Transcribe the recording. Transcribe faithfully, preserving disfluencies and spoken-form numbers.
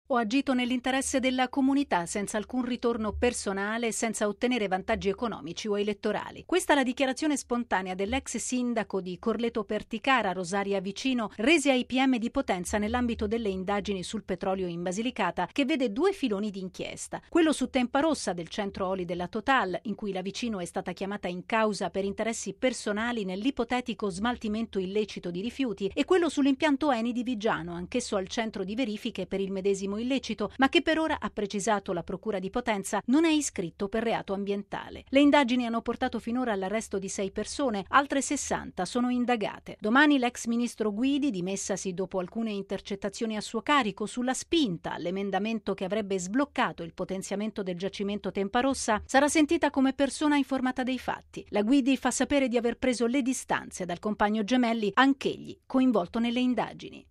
Ho agito nell'interesse della comunità senza alcun ritorno personale e senza ottenere vantaggi economici o elettorali. Questa è la dichiarazione spontanea dell'ex sindaco di Corleto Perticara, Rosaria Vicino, rese ai P M di Potenza nell'ambito delle indagini sul petrolio in Basilicata, che vede due filoni d'inchiesta. Quello su Tempa Rossa del centro oli della Total, in cui la Vicino è stata chiamata in causa per interessi personali nell'ipotetico smaltimento illecito di rifiuti, e quello sull'impianto Eni di Viggiano, anch'esso al centro di verifiche per il medesimo illecito, ma che per ora, ha precisato la Procura di Potenza, non è iscritto per reato ambientale. Le indagini hanno portato finora all'arresto di sei persone, altre sessanta sono indagate. Domani l'ex ministro Guidi, dimessasi dopo alcune intercettazioni a suo carico sulla spinta all'emendamento che avrebbe sbloccato il potenziamento del giacimento Tempa Rossa, sarà sentita come persona informata dei fatti. La Guidi fa sapere di aver preso le distanze dal compagno Gemelli, anch'egli coinvolto nelle indagini.